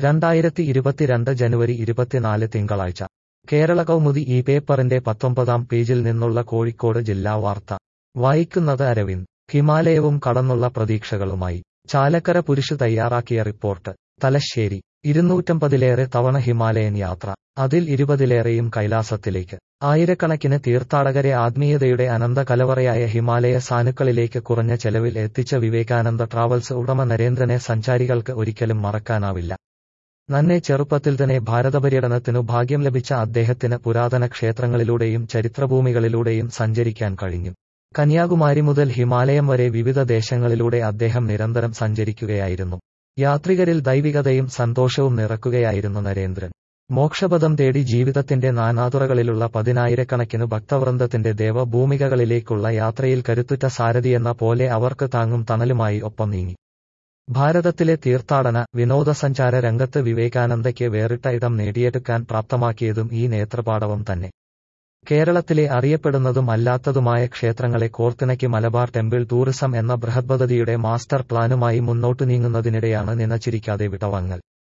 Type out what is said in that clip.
2022 ജനുവരി 24 തിങ്കളാഴ്ച കേരള കൗമുദി ഈ പേപ്പറിന്റെ 19-ാം പേജിൽ നിന്നുള്ള കോഴിക്കോട് ജില്ലാ വാർത്ത വായിക്കുന്നത് അരവിന്ദ്. ഹിമാലയവും കടന്നുള്ള പ്രതീക്ഷകളുമായി ചാലക്കര പുരുഷ് തയ്യാറാക്കിയ റിപ്പോർട്ട്. തലശ്ശേരി 250-ലേറെ തവണ ഹിമാലയൻ യാത്ര, അതിൽ 20-ലേറെയും കൈലാസത്തിലേക്ക്. ആയിരക്കണക്കിന് തീർത്ഥാടകരെ ആത്മീയതയുടെ അനന്ത കലവറയായ ഹിമാലയ സാനുക്കളിലേക്ക് കുറഞ്ഞ ചെലവിൽ എത്തിച്ച വിവേകാനന്ദ ട്രാവൽസ് ഉടമ നരേന്ദ്രനെ സഞ്ചാരികൾക്ക് ഒരിക്കലും മറക്കാനാവില്ല. നന്നേ ചെറുപ്പത്തിൽ തന്നെ ഭാരതപര്യടനത്തിനു ഭാഗ്യം ലഭിച്ച അദ്ദേഹത്തിന് പുരാതന ക്ഷേത്രങ്ങളിലൂടെയും ചരിത്രഭൂമികളിലൂടെയും സഞ്ചരിക്കാൻ കഴിഞ്ഞു. കന്യാകുമാരി മുതൽ ഹിമാലയം വരെ വിവിധ ദേശങ്ങളിലൂടെ അദ്ദേഹം നിരന്തരം സഞ്ചരിക്കുകയായിരുന്നു. യാത്രികരിൽ ദൈവികതയും സന്തോഷവും നിറക്കുകയായിരുന്നു നരേന്ദ്രൻ. മോക്ഷപദം തേടി ജീവിതത്തിന്റെ നാനാതുറകളിലുള്ള പതിനായിരക്കണക്കിന് ഭക്തവൃന്ദത്തിന്റെ ദേവഭൂമികകളിലേക്കുള്ള യാത്രയിൽ കരുത്തുറ്റ സാരഥിയെന്ന പോലെ അവർക്ക് താങ്ങും തണലുമായി ഒപ്പം നീങ്ങി. ഭാരതത്തിലെ തീർത്ഥാടന വിനോദസഞ്ചാര രംഗത്ത് വിവേകാനന്ദയ്ക്ക് വേറിട്ട ഇടം നേടിയെടുക്കാൻ പ്രാപ്തമാക്കിയതും ഈ നേത്രപാടവം തന്നെ. കേരളത്തിലെ അറിയപ്പെടുന്നതും അല്ലാത്തതുമായ ക്ഷേത്രങ്ങളെ കോർത്തിണക്കി മലബാർ ടെമ്പിൾ ടൂറിസം എന്ന ബൃഹത്പദ്ധതിയുടെ മാസ്റ്റർ പ്ലാനുമായി മുന്നോട്ടു നീങ്ങുന്നതിനിടെയാണ് നിനച്ചിരിക്കാതെ വിടവാങ്ങൽ.